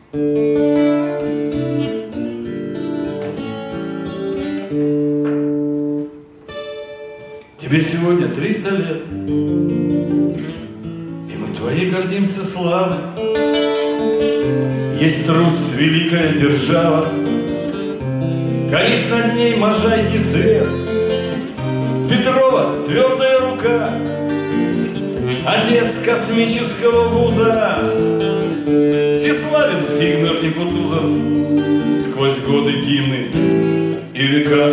Тебе сегодня 300 лет, и мы твоей гордимся славой. Есть Русь, великая держава, горит над ней Можайки свет. Петрова твердая рука, отец космического вуза. Всеславен Фигнер и Кутузов сквозь годы, гимны и века.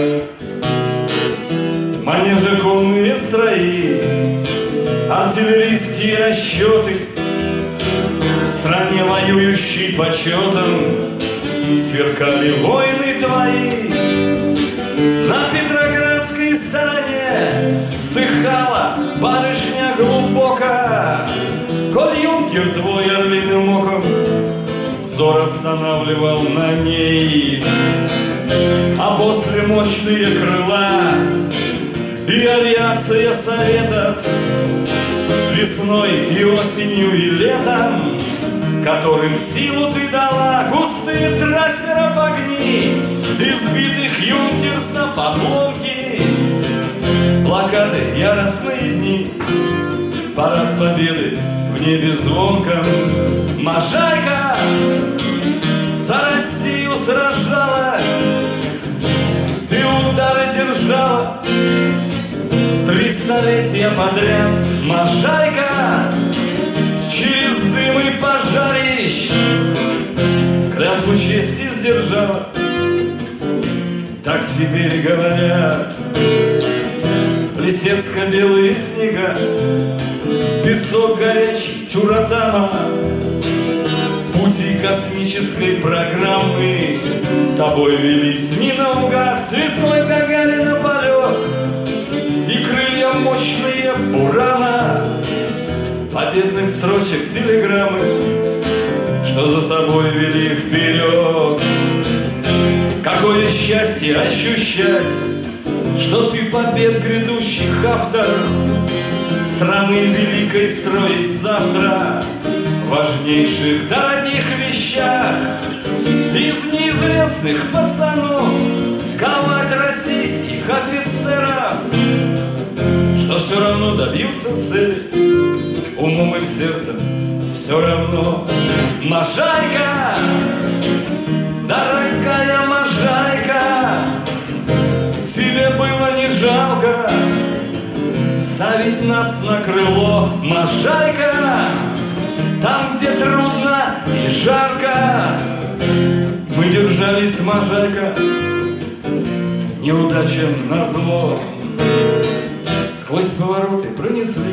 Манежи, конные строи, артиллерийские расчеты, в стране, воюющей почетом, сверкали войны твои. На Петроградской стороне вздыхала барышня глубоко, коль юнкер твой орлиным оком взор останавливал на ней. А после мощные крыла и авиация советов, весной и осенью и летом, которым силу ты дала, густые трассеров огни, избитых юнкерсов обломки, блокады, яростные дни, парад победы в небе звонком. Можайка за Россию сражалась, ты удары держала 3 столетия подряд. Можайка через дым и пожарищ клятву чести сдержала. Так теперь говорят Плесецко-белые снега, песок горячий Тюратама, пути космической программы тобой велись не наугад. Цветной Гагарина полет и крылья мощные Бурана, победных строчек телеграммы, что за собой вели вперед. Какое счастье ощущать, что ты побед грядущих автор, страны великой строить завтра, важнейших дорогих вещах. Из неизвестных пацанов ковать российских офицеров, что все равно добьются цели, умом и сердцем все равно. Можайка, дорогая Можайка, тебе было не жалко ставить нас на крыло. Можайка, там, где трудно и жарко, мы держались, Можайка, неудачам назло. Сквозь повороты пронесли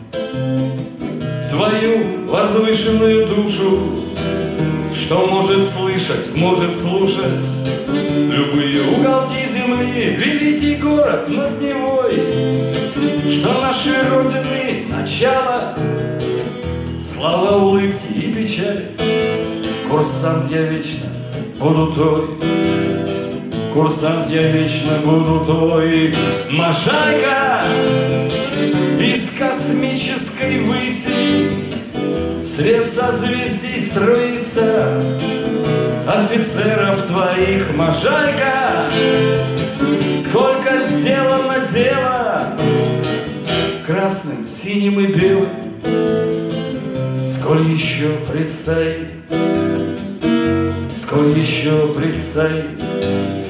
твою возвышенную душу, что может слышать, может слушать любые уголки земли. Великий город над Невой, что нашей Родины начало, слава, улыбки и печали. Курсант, я вечно буду той, курсант, я вечно буду той. Можайка из космической выси, свет созвездий строится, офицеров твоих. Можайка, сколько сделано дела красным, синим и белым, сколь еще предстоит, сколь еще предстоит.